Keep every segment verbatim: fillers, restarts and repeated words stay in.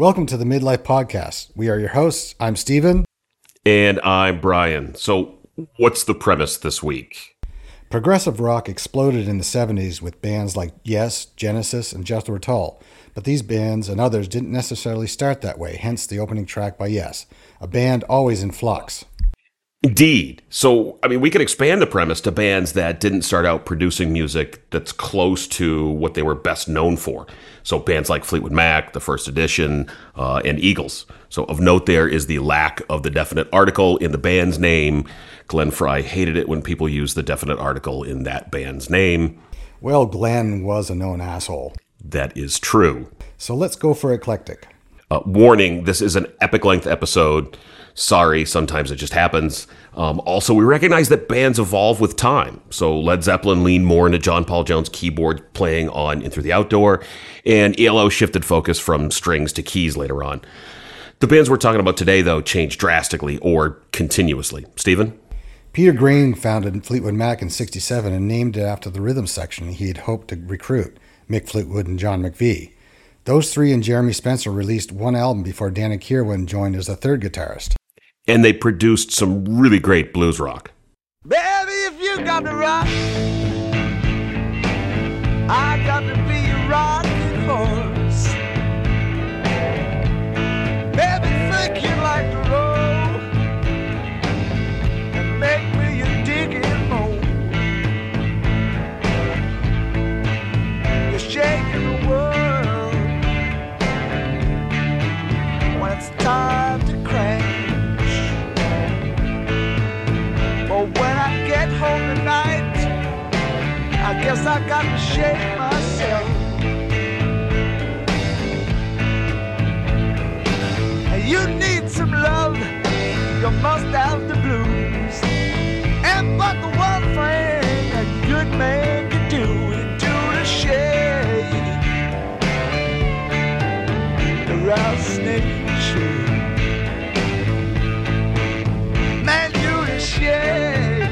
Welcome to the Midlife Podcast. We are your hosts. I'm Steven. And I'm Brian. So what's the premise this week? Progressive rock exploded in the seventies with bands like Yes, Genesis, and Jethro Tull. But these bands and others didn't necessarily start that way, hence the opening track by Yes, a band always in flux. Indeed. So, I mean, we can expand the premise to bands that didn't start out producing music that's close to what they were best known for. So bands like Fleetwood Mac, The First Edition, uh, and Eagles. So of note there is the lack of the definite article in the band's name. Glenn Frey hated it when people used the definite article in that band's name. Well, Glenn was a known asshole. That is true. So let's go for eclectic. Uh, warning, this is an epic-length episode. Sorry, sometimes it just happens. Um, also, we recognize that bands evolve with time. So Led Zeppelin leaned more into John Paul Jones keyboard playing on In Through the Outdoor, and E L O shifted focus from strings to keys later on. The bands we're talking about today, though, changed drastically or continuously. Stephen? Peter Green founded Fleetwood Mac in sixty-seven and named it after the rhythm section he had hoped to recruit, Mick Fleetwood and John McVie. Those three and Jeremy Spencer released one album before Danny Kirwan joined as a third guitarist. And they produced some really great blues rock. Baby, if you got the rock, I got to be a rocking horse. Baby, think you like the road and make me a digging hole. You're shaking the world when it's time to crash. But when I get home tonight, I guess I got to shake myself. And you need some love, you must have the blues. And but the one thing a good man can do is do the shake, the rattlesnake shake. Man, do the shake.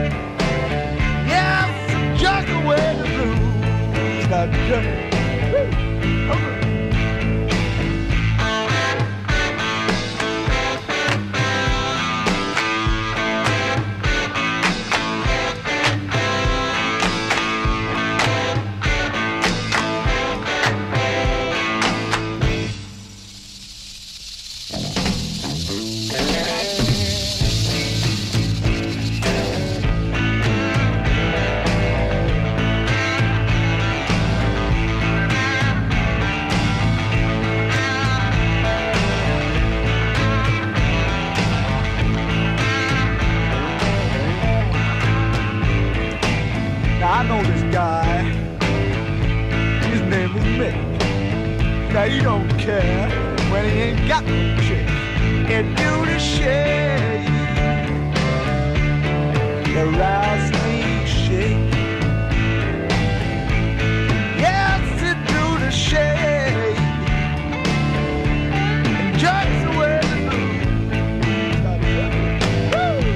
Yeah, just away the blues. Now, just, woo, okay. I know this guy, his name is Mick. Now he don't care when he ain't got no chick. And do the shake, the rattlesnake shake. Yes, to do the shake, and just away the blues. Woo!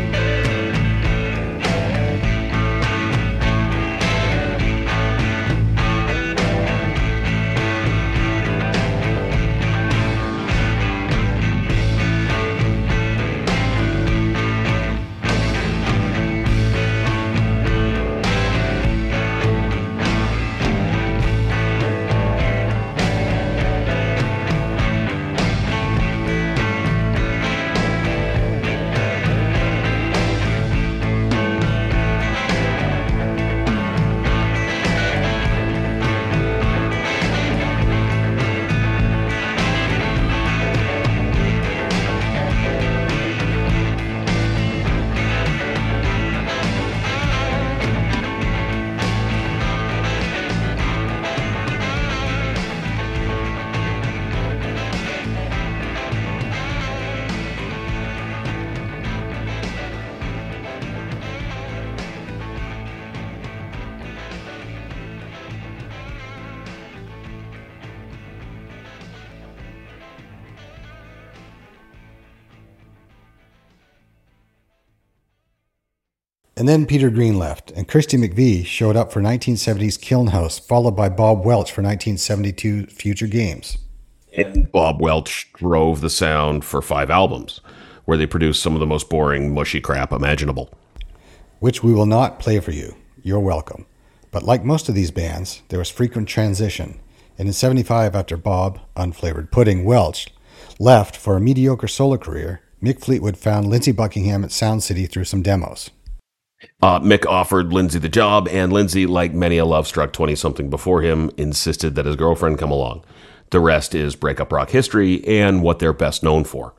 And then Peter Green left, and Christy McVie showed up for nineteen seventies Kiln House, followed by Bob Welch for nineteen seventy-two Future Games. And Bob Welch drove the sound for five albums, where they produced some of the most boring, mushy crap imaginable. Which we will not play for you. You're welcome. But like most of these bands, there was frequent transition. And in seventy-five, after Bob, Unflavored Pudding, Welch left for a mediocre solo career, Mick Fleetwood found Lindsey Buckingham at Sound City through some demos. Uh, Mick offered Lindsey the job, and Lindsey, like many a love-struck twenty-something before him, insisted that his girlfriend come along. The rest is breakup rock history and what they're best known for.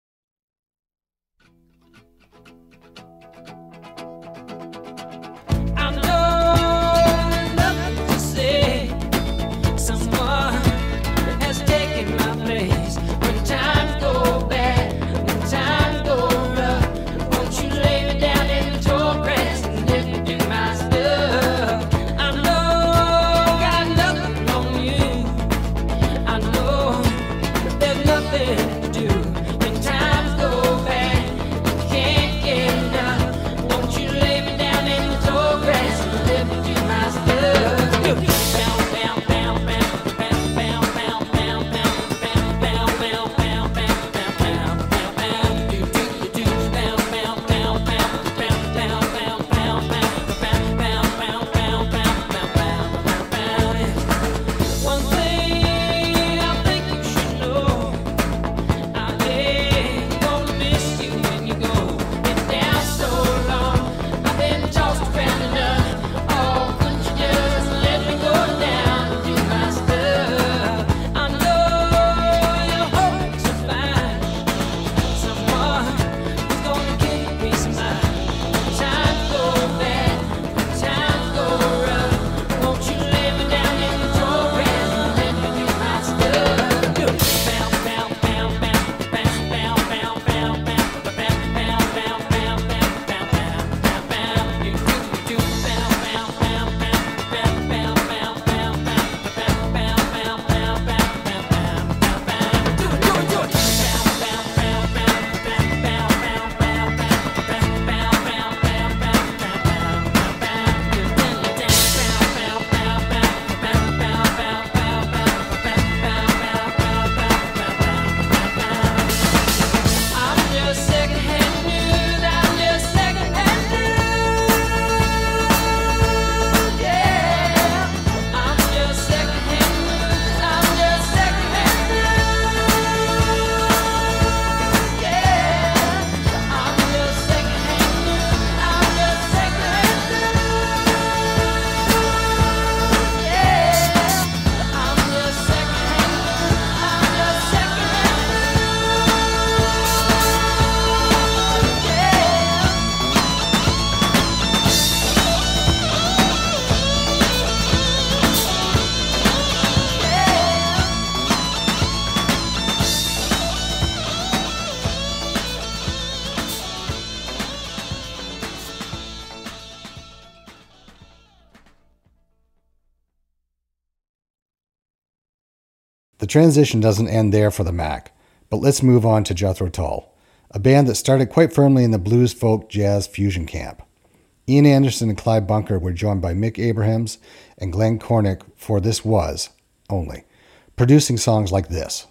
The transition doesn't end there for the Mac, but let's move on to Jethro Tull, a band that started quite firmly in the blues, folk, jazz fusion camp. Ian Anderson and Clive Bunker were joined by Mick Abrahams and Glenn Cornick for This Was only, producing songs like this.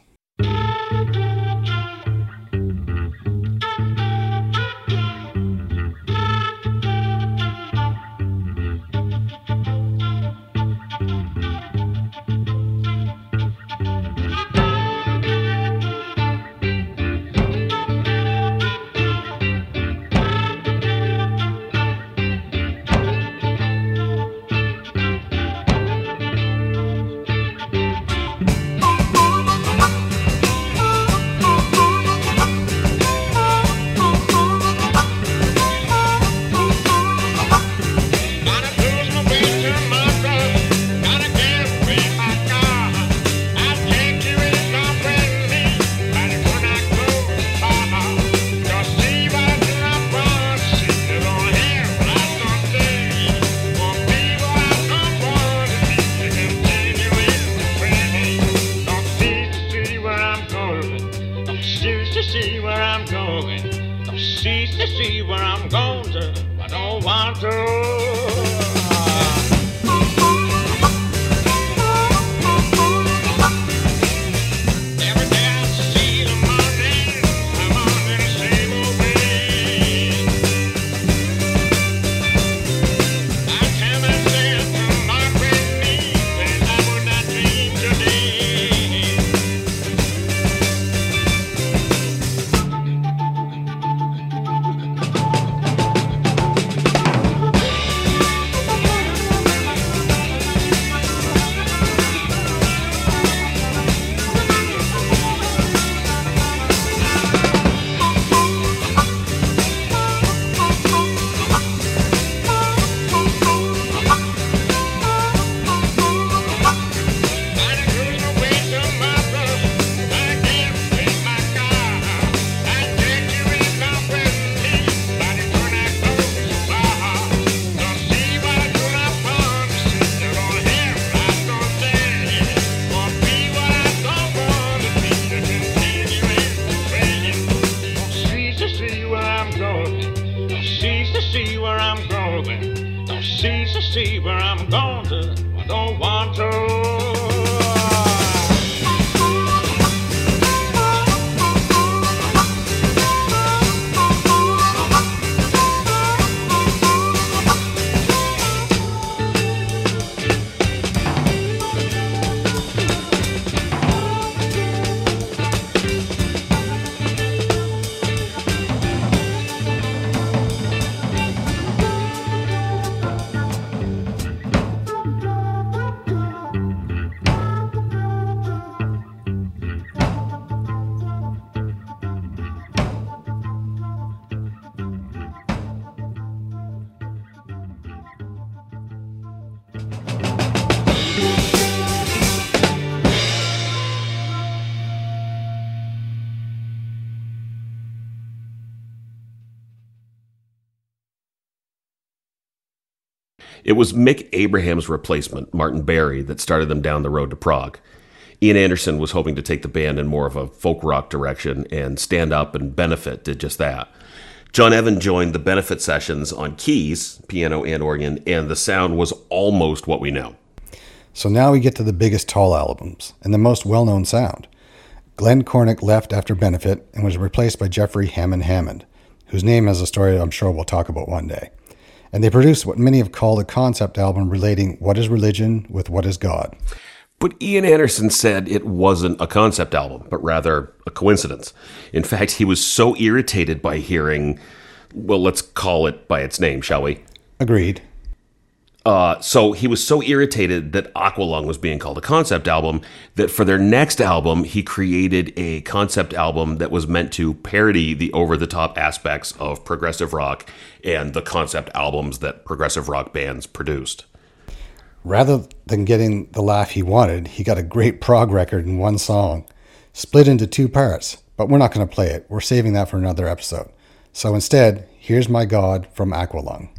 see where I'm going to. I don't want to. It was Mick Abraham's replacement, Martin Barry, that started them down the road to Prague. Ian Anderson was hoping to take the band in more of a folk rock direction, and Stand Up and Benefit did just that. John Evan joined the Benefit sessions on keys, piano and organ, and the sound was almost what we know. So now we get to the biggest Tall albums, and the most well-known sound. Glenn Cornick left after Benefit and was replaced by Jeffrey Hammond Hammond, whose name has a story I'm sure we'll talk about one day. And they produced what many have called a concept album relating what is religion with what is God. But Ian Anderson said it wasn't a concept album, but rather a coincidence. In fact, he was so irritated by hearing, well, let's call it by its name, shall we? Agreed. Uh, so he was so irritated that Aqualung was being called a concept album that for their next album, he created a concept album that was meant to parody the over-the-top aspects of progressive rock and the concept albums that progressive rock bands produced. Rather than getting the laugh he wanted, he got a great prog record in one song, split into two parts, but we're not going to play it. We're saving that for another episode. So instead, here's My God from Aqualung.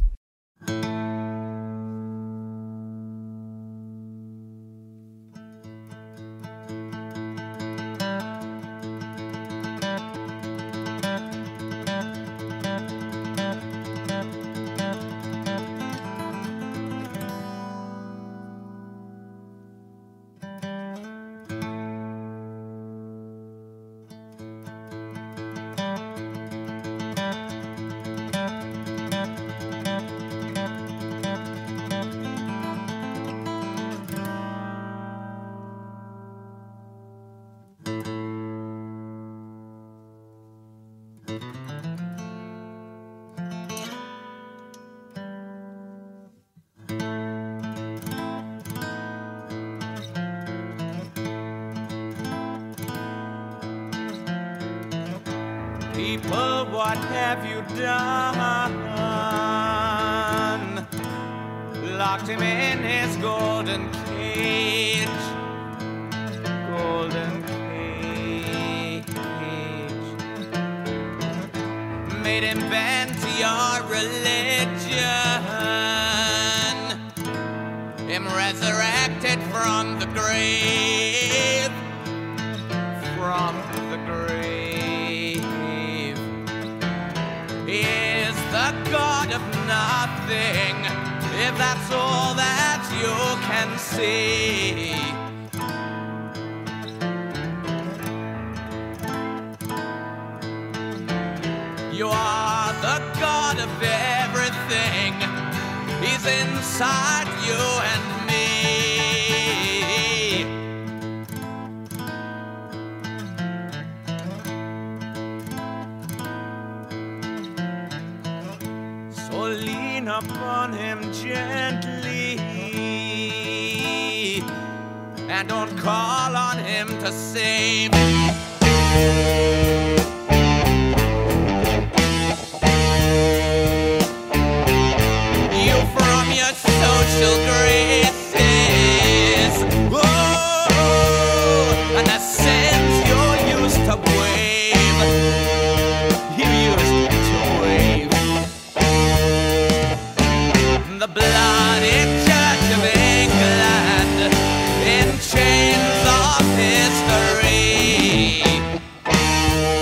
People, what have you done? Locked him in his golden cage. Golden cage. Made him bend to your religion. Him resurrected from the grave. From the grave. He is the God of nothing, if that's all that you can see. You are the God of everything. He's inside you and me. So lean upon him gently and don't call on him to save. You from your social graces, oh, and the sins you used to wave. You used to wave. The bloody Church of England in chains of history.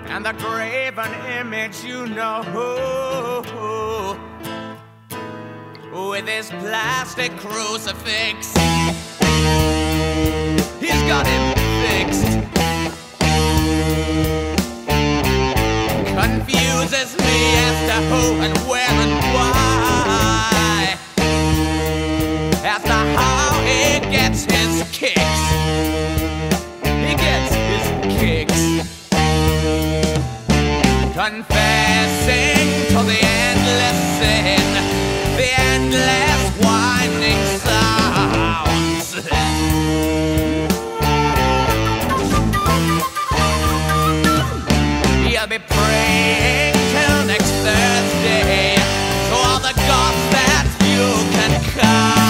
and the graven image you know, with his plastic crucifix. He's got him fixed. Confuses me as to who and where and why, as to how he gets his kicks. He gets his kicks. Confessing to the endless sin, the endless winding sounds. You'll be praying till next Thursday to all the gods that you can count.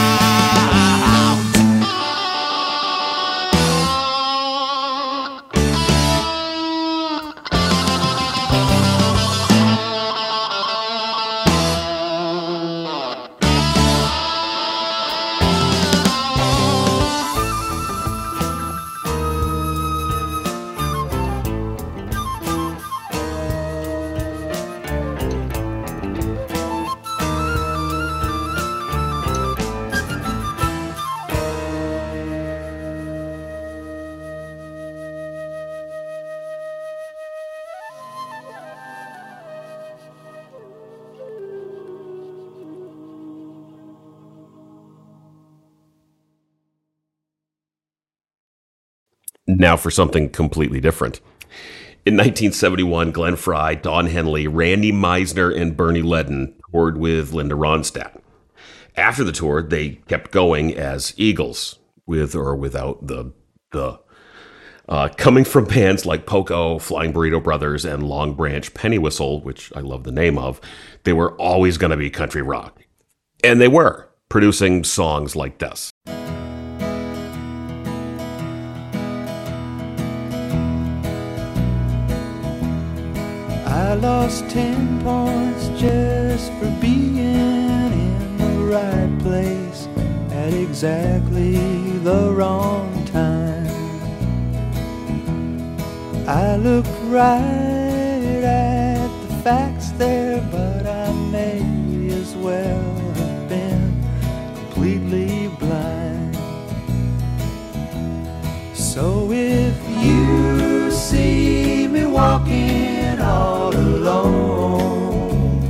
Now for something completely different. In nineteen seventy-one, Glenn Frey, Don Henley, Randy Meisner, and Bernie Leadon toured with Linda Ronstadt. After the tour, they kept going as Eagles, with or without the the. Uh, coming from bands like Poco, Flying Burrito Brothers, and Long Branch Penny Whistle, which I love the name of, they were always going to be country rock. And they were, producing songs like this. I lost ten points just for being in the right place at exactly the wrong time. I looked right at the facts there, but I may as well have been completely blind. So if you see me walking all alone,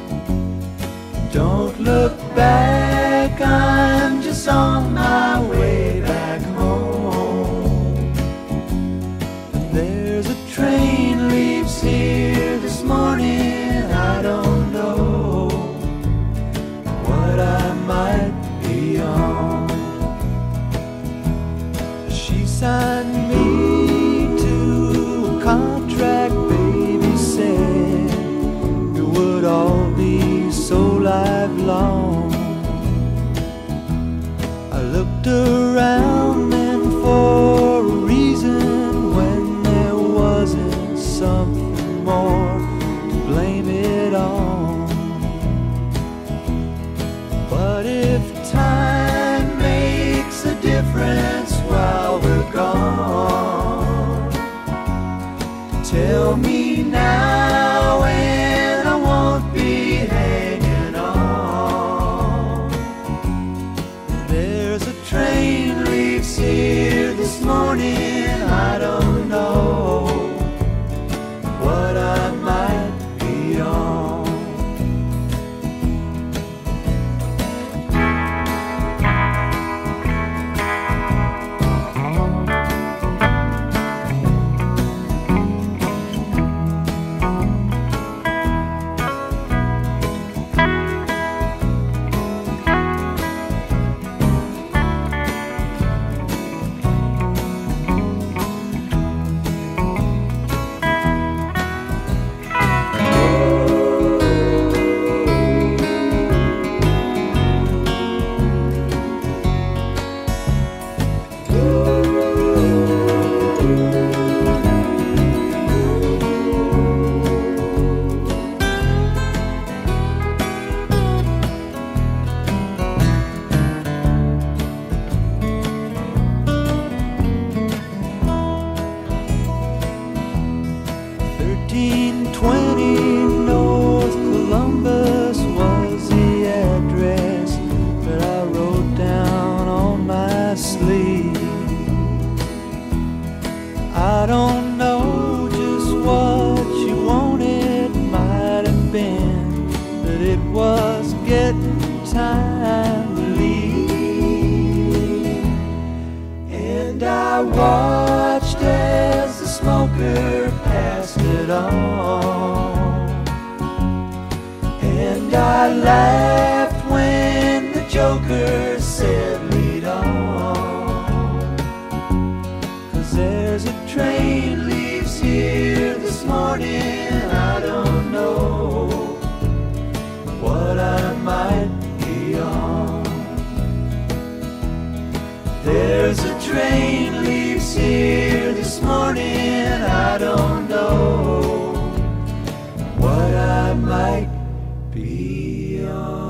don't look back, I'm just on my way back home. There's a train leaves here this morning, I don't know what I might be on. She signed me to a contract, baby said it would all be so lifelong. I looked around and for a reason, when there wasn't something more to blame it on. But if time makes a difference while we're gone, tell me now and I won't be hanging on. There's a train leaves here this morning, I don't know what I might be on. I don't know just what you wanted. Might have been that it was getting time to leave. And I watched as the smoker passed it on. And I laughed when the joker said lead on. 'Cause there's a train leaves here this morning. I don't know what I might be on. There's a train leaves here this morning. I don't know what I might be on.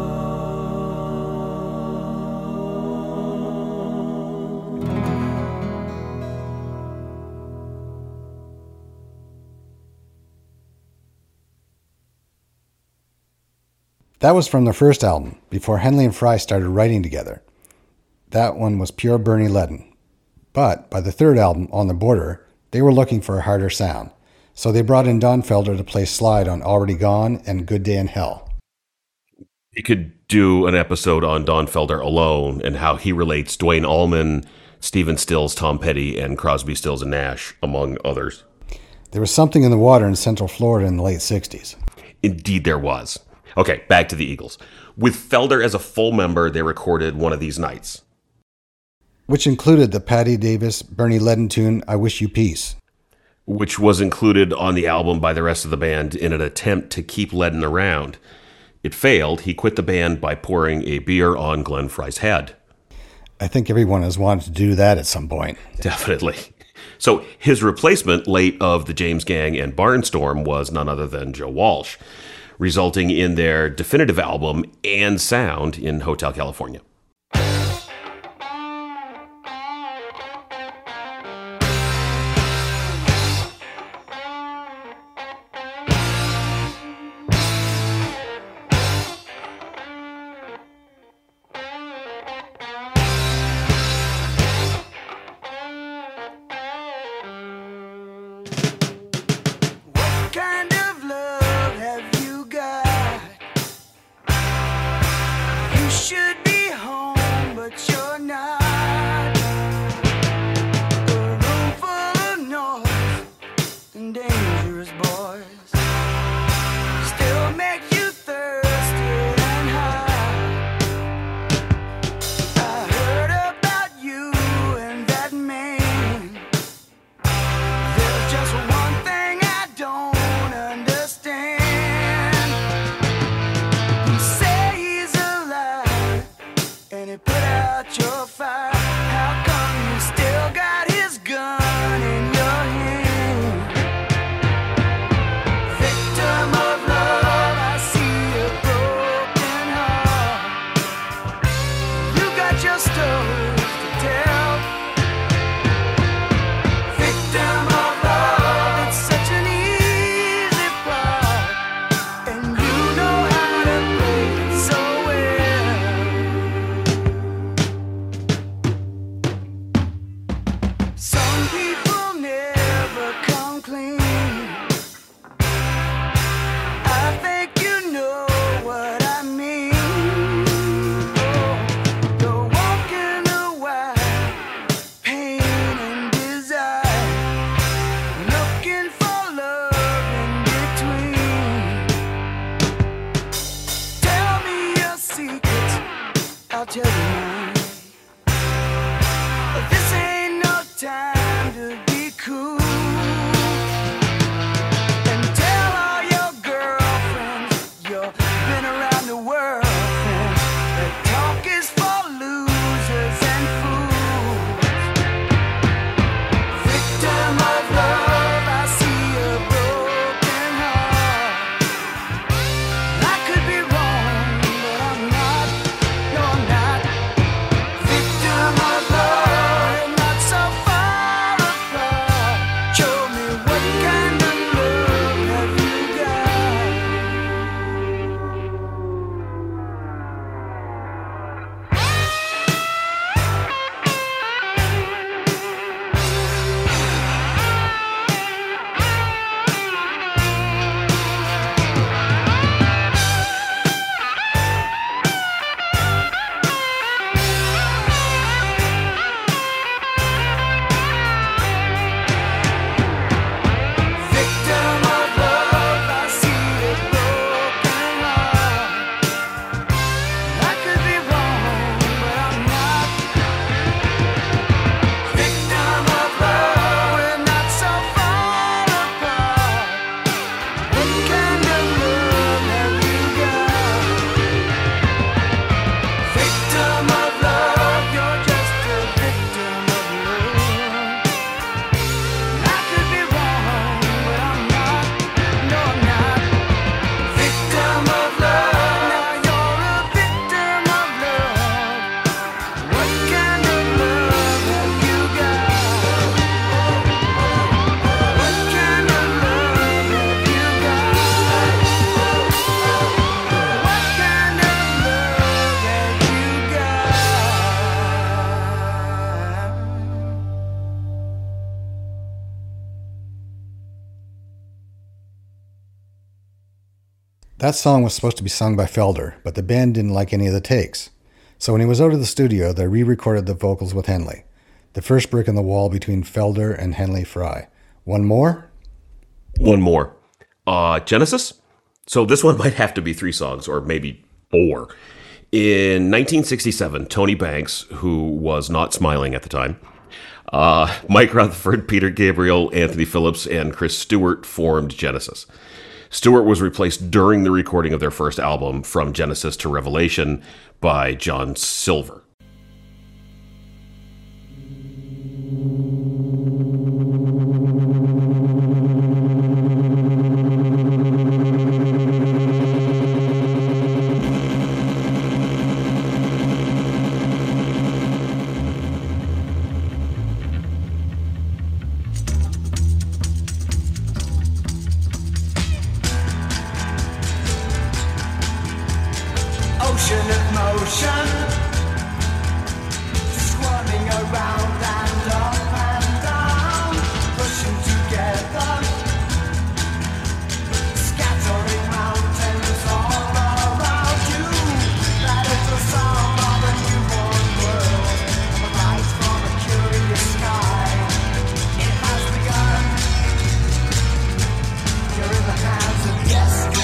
That was from the first album, before Henley and Fry started writing together. That one was pure Bernie Leadon. But by the third album, On the Border, they were looking for a harder sound. So they brought in Don Felder to play slide on Already Gone and Good Day in Hell. We could do an episode on Don Felder alone and how he relates Duane Allman, Stephen Stills, Tom Petty, and Crosby, Stills, and Nash, among others. There was something in the water in Central Florida in the late sixties. Indeed there was. Okay, back to the Eagles. With Felder as a full member, they recorded One of These Nights, which included the Patti Davis, Bernie Leadon tune, I Wish You Peace, which was included on the album by the rest of the band in an attempt to keep Leadon around. It failed. He quit the band by pouring a beer on Glenn Frey's head. I think everyone has wanted to do that at some point. Definitely. So his replacement, late of the James Gang and Barnstorm, was none other than Joe Walsh, resulting in their definitive album and sound in Hotel California. I'll tell you now. This ain't no time to be cool. That song was supposed to be sung by Felder, but the band didn't like any of the takes. So when he was out of the studio, they re-recorded the vocals with Henley. The first brick in the wall between Felder and Henley Fry. One more? One more. Uh, Genesis? So this one might have to be three songs, or maybe four. In nineteen sixty-seven, Tony Banks, who was not smiling at the time, uh, Mike Rutherford, Peter Gabriel, Anthony Phillips, and Chris Stewart formed Genesis. Stewart was replaced during the recording of their first album, From Genesis to Revelation, by John Silver. Ocean of motion, squirming around and up and down, pushing together, scattering mountains all around you. That is the sound of a newborn world, a light from a curious sky. It has begun. You're in the hands of destiny.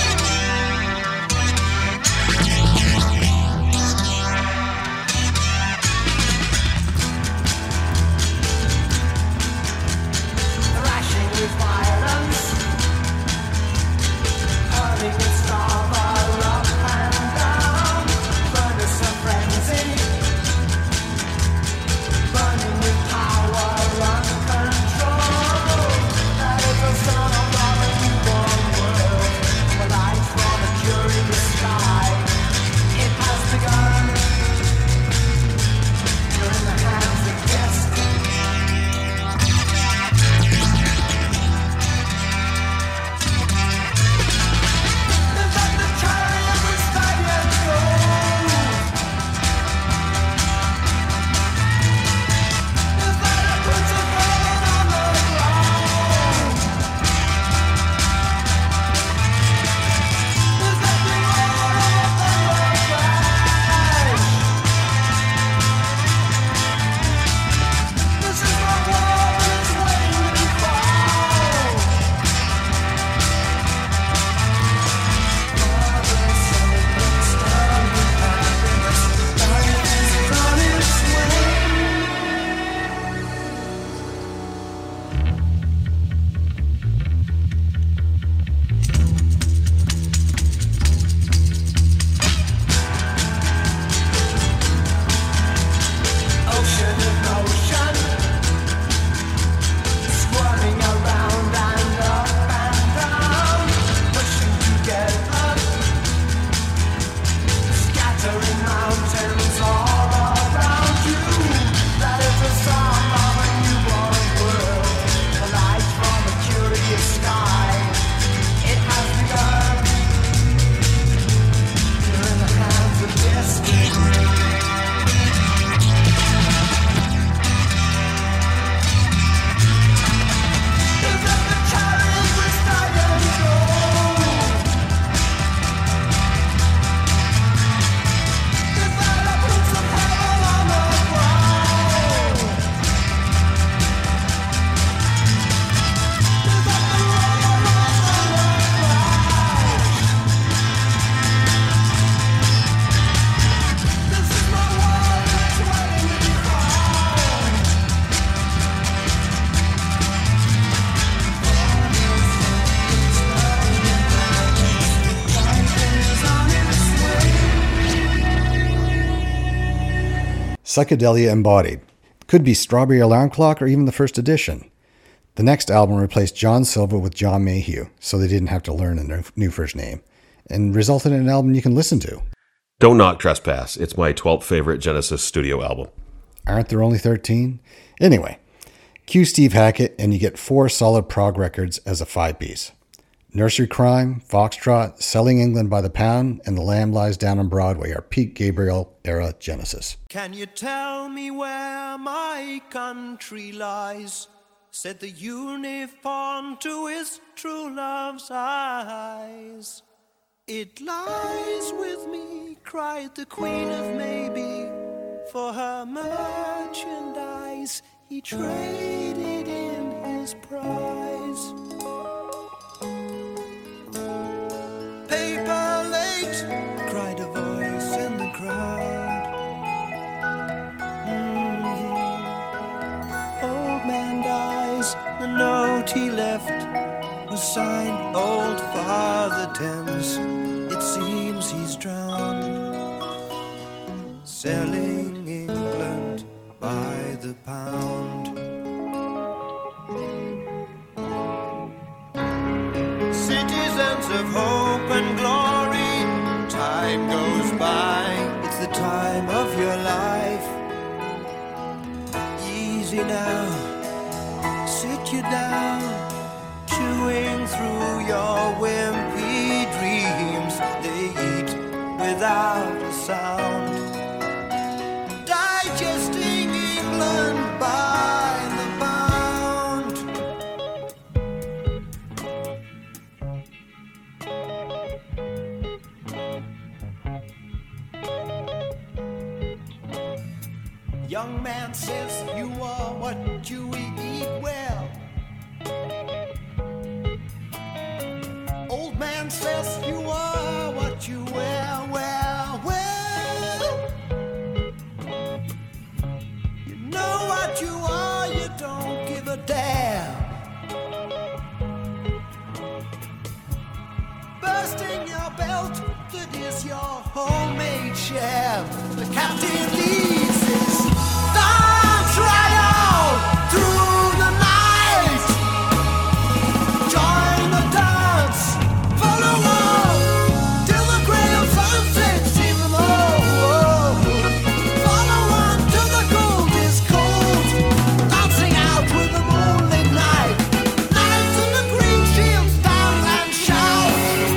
Psychedelia Embodied. Could be Strawberry Alarm Clock or even the first edition. The next album replaced John Silver with John Mayhew, so they didn't have to learn a new first name, and resulted in an album you can listen to. Don't Knock Trespass. It's my twelfth favorite Genesis studio album. Aren't there only thirteen? Anyway, cue Steve Hackett and you get four solid prog records as a five-piece. Nursery Crime, Foxtrot, Selling England by the Pound, and The Lamb Lies Down on Broadway are Pete Gabriel-era Genesis. Can you tell me where my country lies? Said the uniform to his true love's eyes. It lies with me, cried the Queen of Maybe. For her merchandise he traded in his prize. Paper late, cried a voice in the crowd. Mm-hmm. Old man dies, the note he left was signed Old Father Thames. It seems he's drowned, selling England by the pound. Citizens of hope and glory, time goes by. It's the time of your life. Easy now, sit you down, chewing through your wimpy dreams. They eat without a sound, digesting England by the pound. Young man says you are what you eat well. Old man says you are what you wear. Well, well, you know what you are, you don't give a damn. Bursting your belt, that is your homemade sham. The captain leads his dance right out through the night. Join the dance, follow on till the grey of sunset sees them all. Follow on till the gold is cold, dancing out with the moonlit night. Knights in the green shields dance and shout.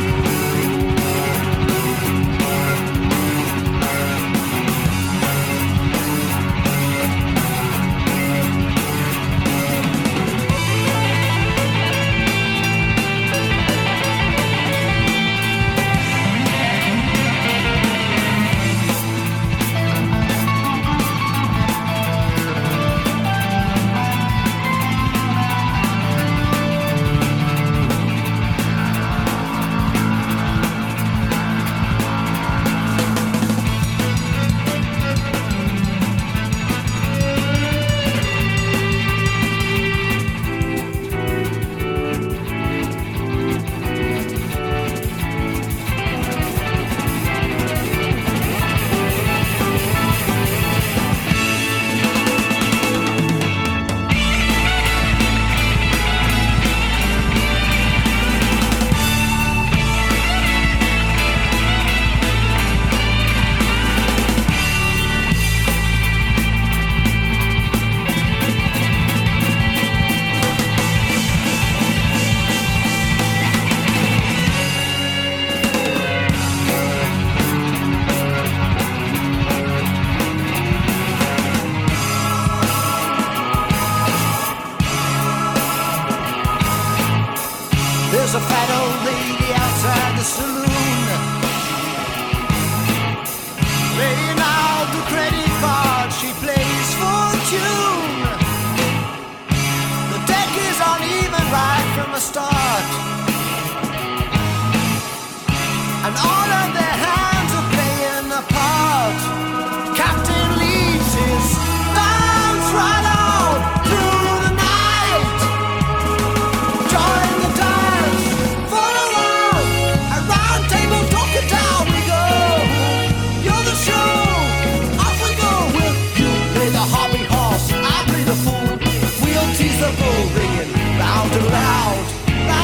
There's a fat old lady outside the saloon, laying out the credit card. She plays fortune. The deck is uneven right from the start, and all of their hands are playing a part. Captain leads his dance right out through the night. Join the dance, follow on, a round table talking down we go. You're the show, off we go with you. Play the hobby horse, I play the fool. We'll tease the bull ringing loud and loud, loud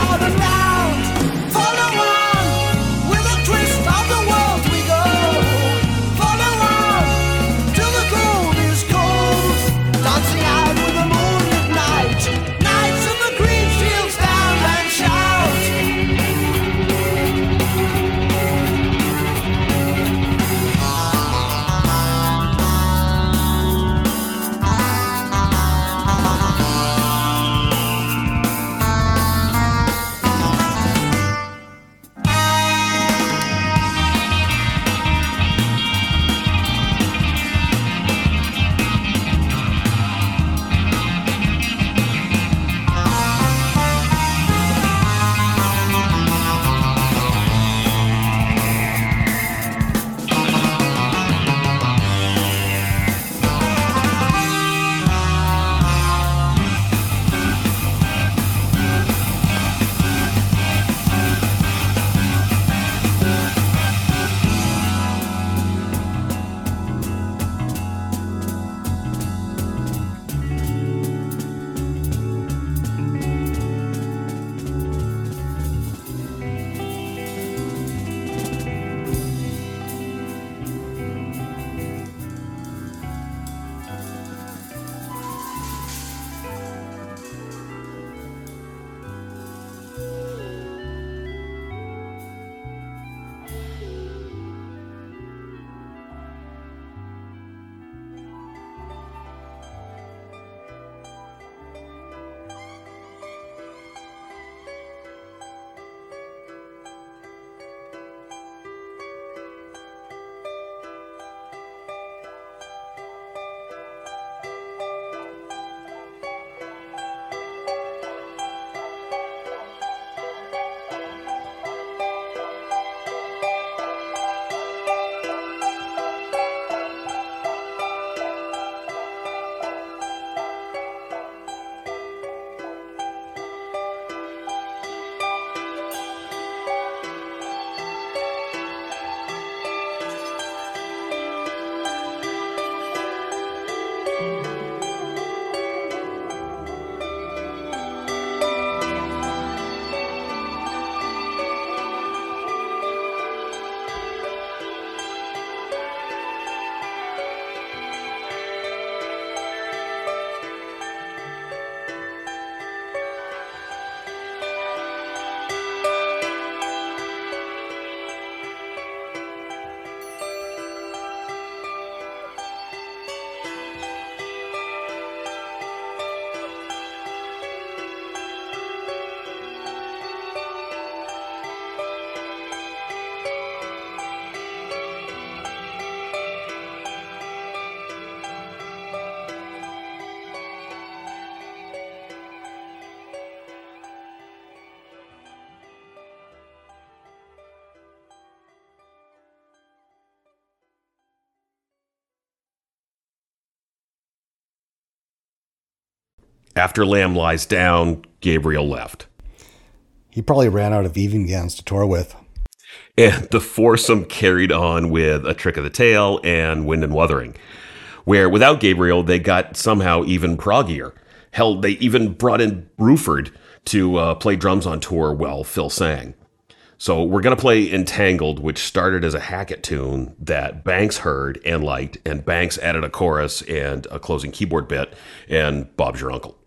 After Lamb lies down, Gabriel left. He probably ran out of evening gowns to tour with. And the foursome carried on with A Trick of the Tail and Wind and Wuthering, where without Gabriel, they got somehow even proggier. Hell, they even brought in Bruford to uh, play drums on tour while Phil sang. So we're going to play Entangled, which started as a Hackett tune that Banks heard and liked, and Banks added a chorus and a closing keyboard bit, and Bob's Your Uncle.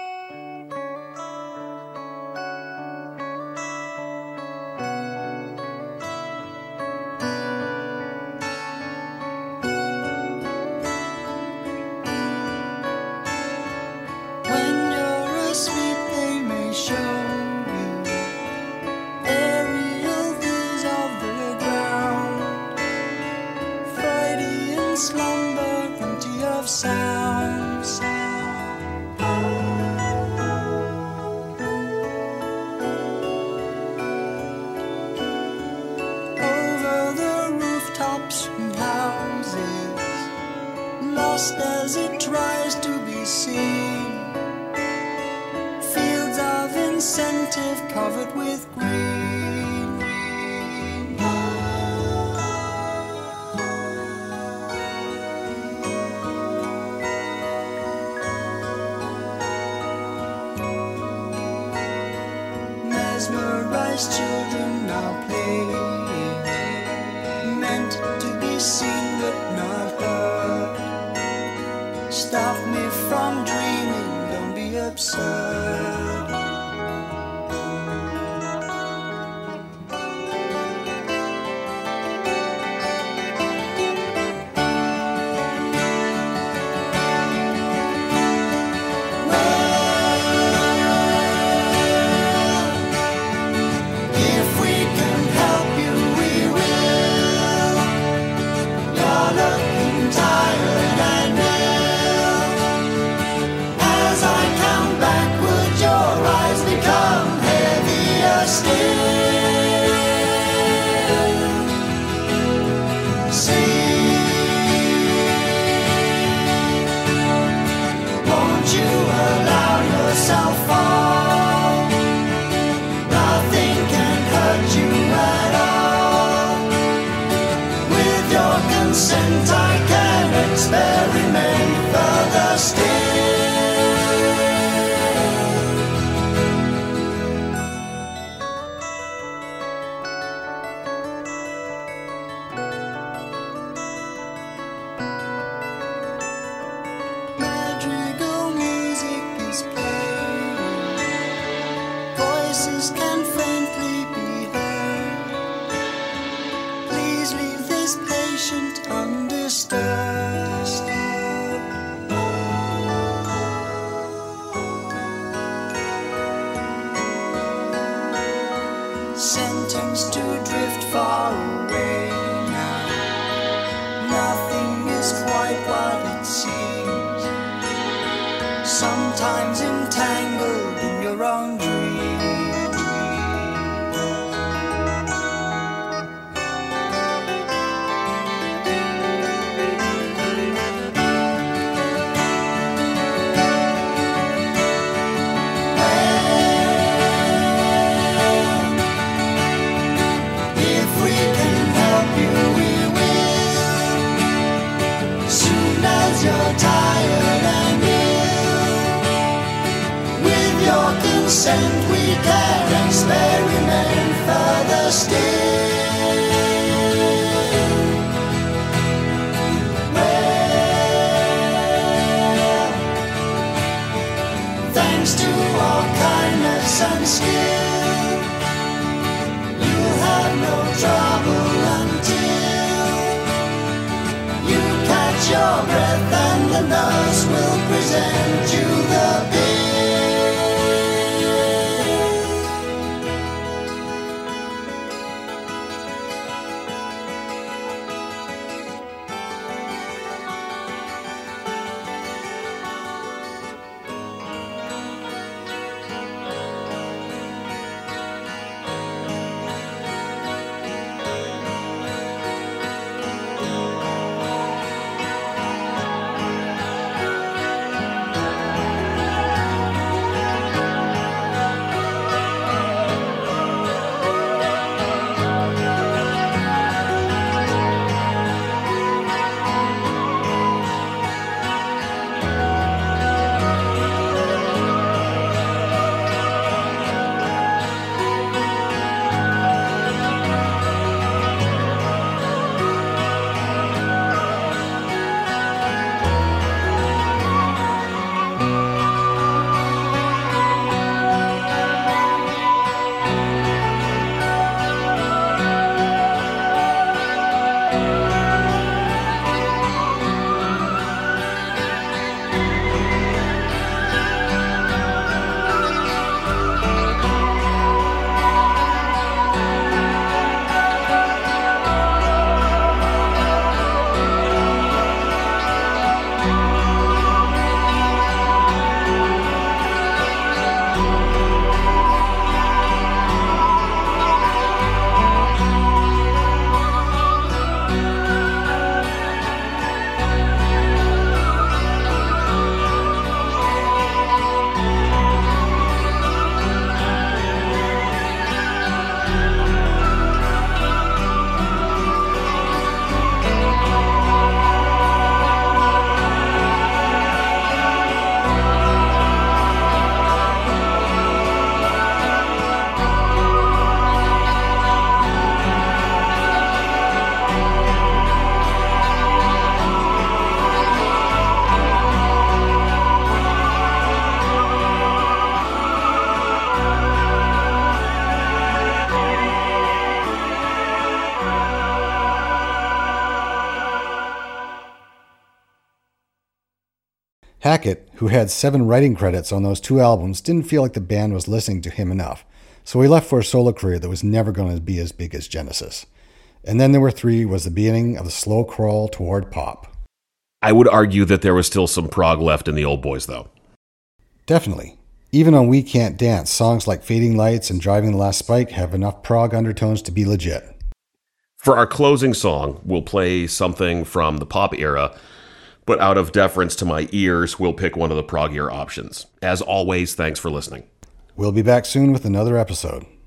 As it tries to be seen, fields of incentive covered with green. Mesmerized children now playing, meant to be seen but not heard. Stop me from dreaming, don't be absurd. I can experiment further still. Madrigal music is playing, voices can faintly be heard. Please leave this patient undisturbed. Sentenced to drift far away now. Nothing is quite what it seems. Sometimes entangled in your own dreams. You're tired and ill. With your consent we can experiment further still. Well, thanks to our kindness and skill, you'll have no trouble until you catch your breath and the nurse will present you the bill. Hackett, who had seven writing credits on those two albums, didn't feel like the band was listening to him enough, so he left for a solo career that was never going to be as big as Genesis. And Then There Were Three was the beginning of the slow crawl toward pop. I would argue that there was still some prog left in the Old Boys, though. Definitely. Even on We Can't Dance, songs like Fading Lights and Driving the Last Spike have enough prog undertones to be legit. For our closing song, we'll play something from the pop era, but out of deference to my ears, we'll pick one of the prog era options. As always, thanks for listening. We'll be back soon with another episode.